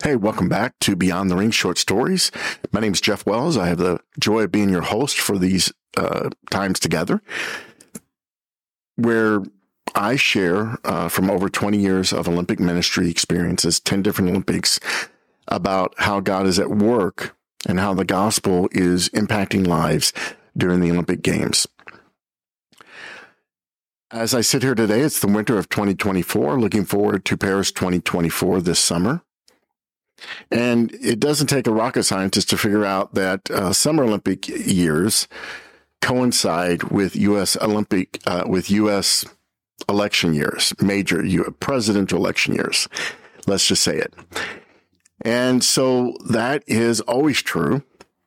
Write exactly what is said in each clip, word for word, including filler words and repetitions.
Hey, welcome back to Beyond the Ring Short Stories. My name is Jeff Wells. I have the joy of being your host for these uh, times together, where I share uh, from over twenty years of Olympic ministry experiences, ten different Olympics, about how God is at work and how the gospel is impacting lives during the Olympic Games. As I sit here today, it's the winter of twenty twenty-four, looking forward to Paris twenty twenty-four this summer. And it doesn't take a rocket scientist to figure out that uh, Summer Olympic years coincide with U S Olympic, uh, with U S election years, major U S presidential election years. Let's just say it. And so that is always true.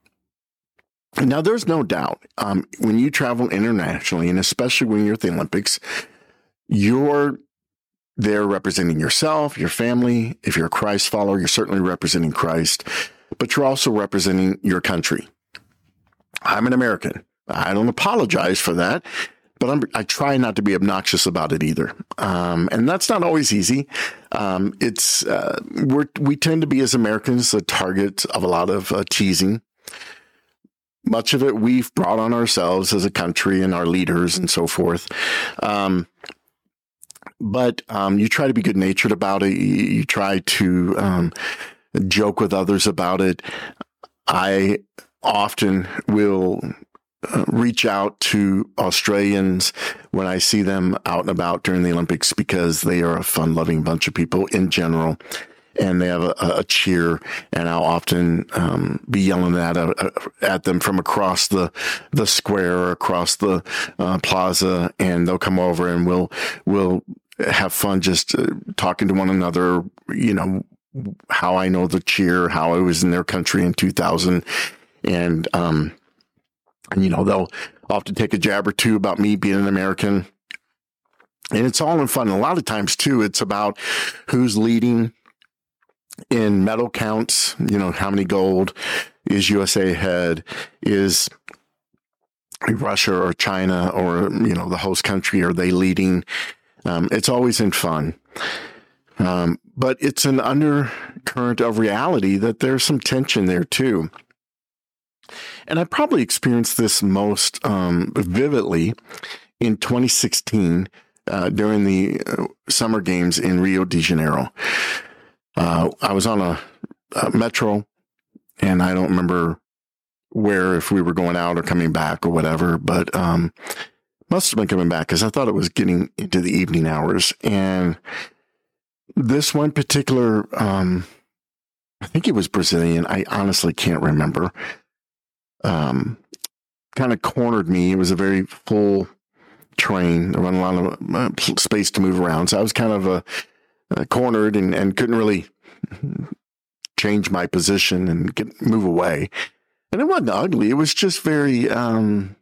Now, there's no doubt um, when you travel internationally, and especially when you're at the Olympics, you're they're representing yourself, your family. If you're a Christ follower, you're certainly representing Christ, but you're also representing your country. I'm an American. I don't apologize for that, but I'm, I try not to be obnoxious about it either. Um, and that's not always easy. Um, it's uh, we're, we tend to be, as Americans, the target of a lot of uh, teasing. Much of it we've brought on ourselves as a country and our leaders and so forth. Um, But um, you try to be good-natured about it. You, you try to um, joke with others about it. I often will uh, reach out to Australians when I see them out and about during the Olympics, because they are a fun-loving bunch of people in general, and they have a, a cheer. And I'll often um, be yelling at uh, at them from across the the square or across the uh, plaza, and they'll come over and we'll we'll. have fun just uh, talking to one another, you know, how I know the cheer, how I was in their country in two thousand. And, um, and, you know, they'll often take a jab or two about me being an American. And it's all in fun. And a lot of times, too, it's about who's leading in medal counts, you know, how many gold is U S A ahead, is Russia or China or, you know, the host country, are they leading? Um, it's always in fun. Um, but it's an undercurrent of reality that there's some tension there too. And I probably experienced this most um, vividly in twenty sixteen uh, during the uh, Summer Games in Rio de Janeiro. Uh, I was on a, a metro, and I don't remember where, if we were going out or coming back or whatever, but um must have been coming back, because I thought it was getting into the evening hours. And this one particular, um, I think it was Brazilian. I honestly can't remember. Um, kind of cornered me. It was a very full train. There wasn't a lot of uh, space to move around. So I was kind of uh, uh, cornered and, and couldn't really change my position and get, move away. And it wasn't ugly. It was just very, um,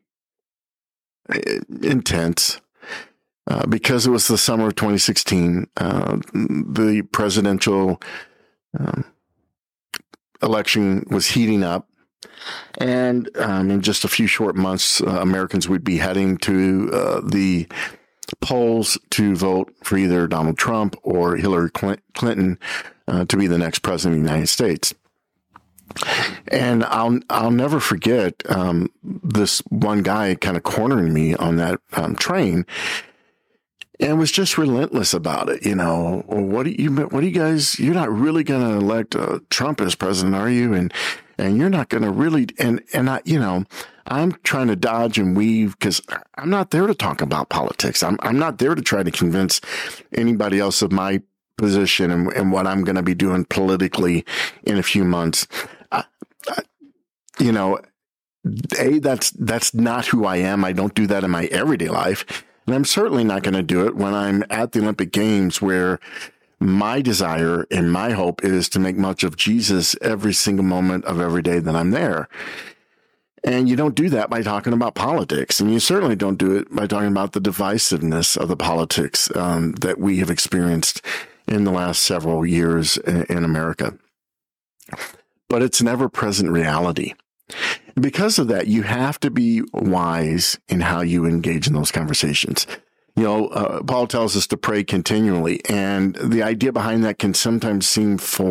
intense, uh, because it was the summer of twenty sixteen. Uh, the presidential um, election was heating up, and um, in just a few short months, uh, Americans would be heading to uh, the polls to vote for either Donald Trump or Hillary Clinton uh, to be the next president of the United States. And I'll I'll never forget um, this one guy kind of cornering me on that um, train, and was just relentless about it. You know, what do you what do you guys? You're not really going to elect uh, Trump as president, are you? And and you're not going to really. And and I, you know, I'm trying to dodge and weave, because I'm not there to talk about politics. I'm I'm not there to try to convince anybody else of my position and, and what I'm going to be doing politically in a few months. I, I, you know, A, that's, that's not who I am. I don't do that in my everyday life. And I'm certainly not going to do it when I'm at the Olympic Games, where my desire and my hope is to make much of Jesus every single moment of every day that I'm there. And you don't do that by talking about politics. And you certainly don't do it by talking about the divisiveness of the politics um, that we have experienced in the last several years in, in America. But it's an ever-present reality. And because of that, you have to be wise in how you engage in those conversations. You know, uh, Paul tells us to pray continually, and the idea behind that can sometimes seem foreign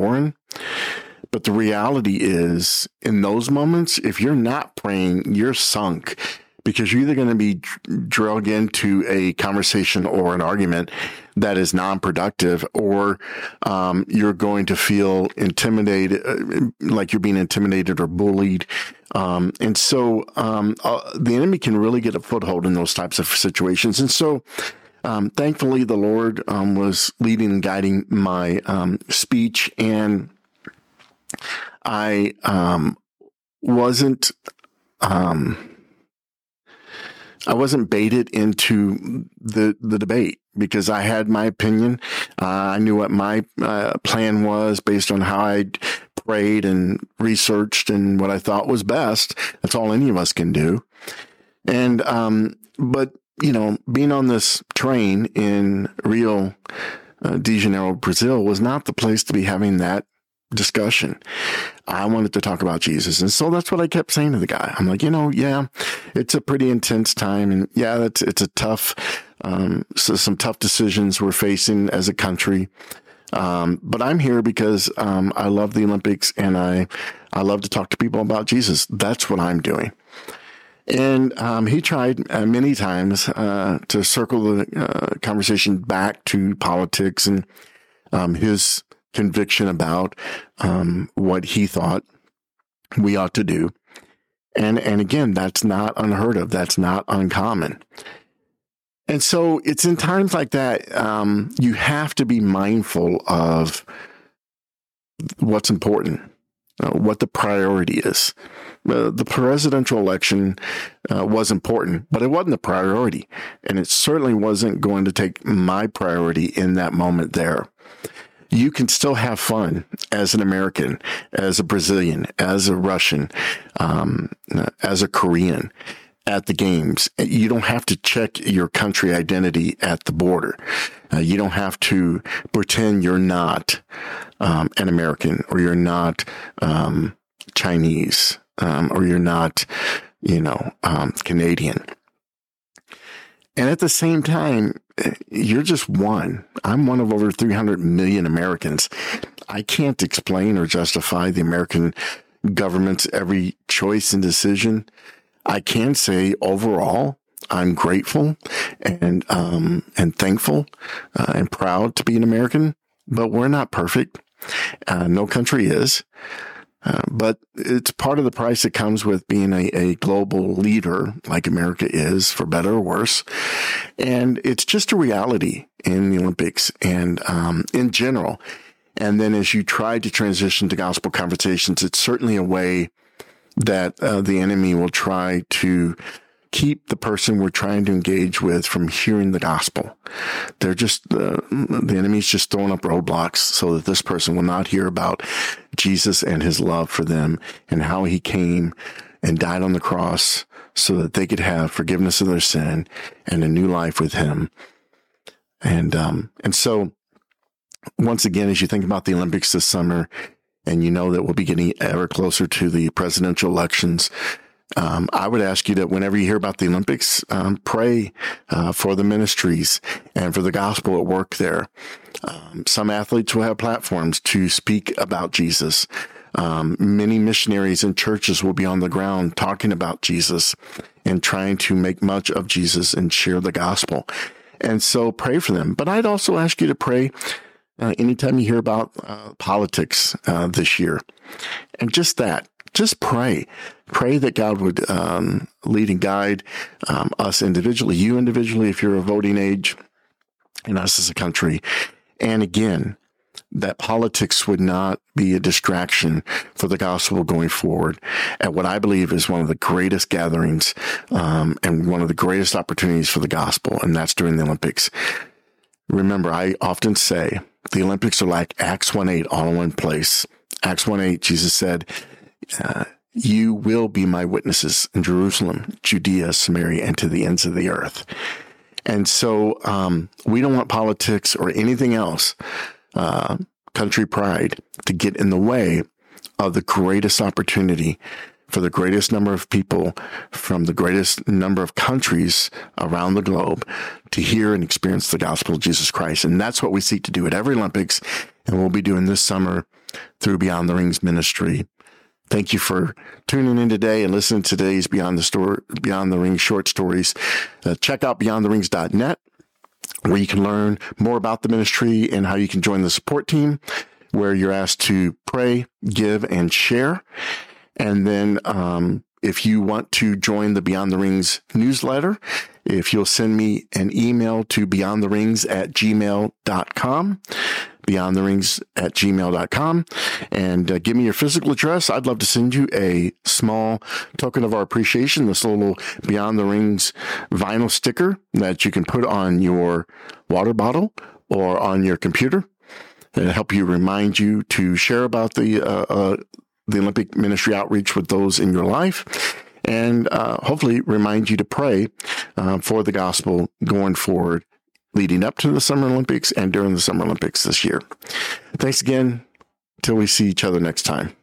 But the reality is, in those moments, if you're not praying, you're sunk, because you're either going to be drug into a conversation or an argument that is non-productive, or um, you're going to feel intimidated, like you're being intimidated or bullied. Um, and so um, uh, the enemy can really get a foothold in those types of situations. And so um, thankfully, the Lord um, was leading and guiding my um, speech, and I um, wasn't... Um, I wasn't baited into the the debate, because I had my opinion. Uh, I knew what my uh, plan was based on how I prayed and researched and what I thought was best. That's all any of us can do. And um, but you know, being on this train in Rio uh, de Janeiro, Brazil, was not the place to be having that discussion. I wanted to talk about Jesus. And so that's what I kept saying to the guy. I'm like, you know, yeah, it's a pretty intense time. And yeah, that's, it's a tough, um, so some tough decisions we're facing as a country. Um, but I'm here because, um, I love the Olympics, and I, I love to talk to people about Jesus. That's what I'm doing. And, um, he tried uh, many times, uh, to circle the uh, conversation back to politics and, um, his conviction about um, what he thought we ought to do. And and again, that's not unheard of. That's not uncommon. And so it's in times like that, um, you have to be mindful of what's important, uh, what the priority is. Uh, the presidential election uh, was important, but it wasn't the priority. And it certainly wasn't going to take my priority in that moment there. You can still have fun as an American, as a Brazilian, as a Russian, um, as a Korean at the games. You don't have to check your country identity at the border. Uh, you don't have to pretend you're not um, an American, or you're not um, Chinese, um, or you're not, you know, um, Canadian. And at the same time, you're just one. I'm one of over three hundred million Americans. I can't explain or justify the American government's every choice and decision. I can say overall, I'm grateful and um, and thankful uh, and proud to be an American, but we're not perfect. Uh, no country is. Uh, but it's part of the price that comes with being a, a global leader like America is, for better or worse. And it's just a reality in the Olympics and um, in general. And then as you try to transition to gospel conversations, it's certainly a way that uh, the enemy will try to keep the person we're trying to engage with from hearing the gospel. They're just, uh, the enemy's just throwing up roadblocks so that this person will not hear about Jesus and his love for them, and how he came and died on the cross so that they could have forgiveness of their sin and a new life with him. And, um, and so once again, as you think about the Olympics this summer, and you know that we'll be getting ever closer to the presidential elections, Um, I would ask you that whenever you hear about the Olympics, um, pray uh, for the ministries and for the gospel at work there. Um, some athletes will have platforms to speak about Jesus. Um, many missionaries and churches will be on the ground talking about Jesus and trying to make much of Jesus and share the gospel. And so pray for them. But I'd also ask you to pray uh, anytime you hear about uh, politics uh, this year. And just that. Just pray. Pray that God would um, lead and guide um, us individually, you individually if you're of voting age, and us as a country. And again, that politics would not be a distraction for the gospel going forward at what I believe is one of the greatest gatherings um, and one of the greatest opportunities for the gospel, and that's during the Olympics. Remember, I often say the Olympics are like Acts one eight all in one place. Acts one eight, Jesus said, Uh, you will be my witnesses in Jerusalem, Judea, Samaria, and to the ends of the earth. And so um, we don't want politics or anything else, uh, country pride, to get in the way of the greatest opportunity for the greatest number of people from the greatest number of countries around the globe to hear and experience the gospel of Jesus Christ. And that's what we seek to do at every Olympics, and we'll be doing this summer through Beyond the Rings ministry. Thank you for tuning in today and listening to today's Beyond the Story, Beyond the Rings short stories. Uh, check out beyond the rings dot net, where you can learn more about the ministry and how you can join the support team, where you're asked to pray, give, and share. And then um, if you want to join the Beyond the Rings newsletter, if you'll send me an email to beyond the rings at gmail dot com, beyond the rings at gmail dot com, and uh, give me your physical address, I'd love to send you a small token of our appreciation, this little Beyond the Rings vinyl sticker that you can put on your water bottle or on your computer. It'll help you, remind you to share about the uh, uh, the Olympic Ministry outreach with those in your life, and uh, hopefully remind you to pray uh, for the gospel going forward, leading up to the Summer Olympics and during the Summer Olympics this year. Thanks again. Till we see each other next time.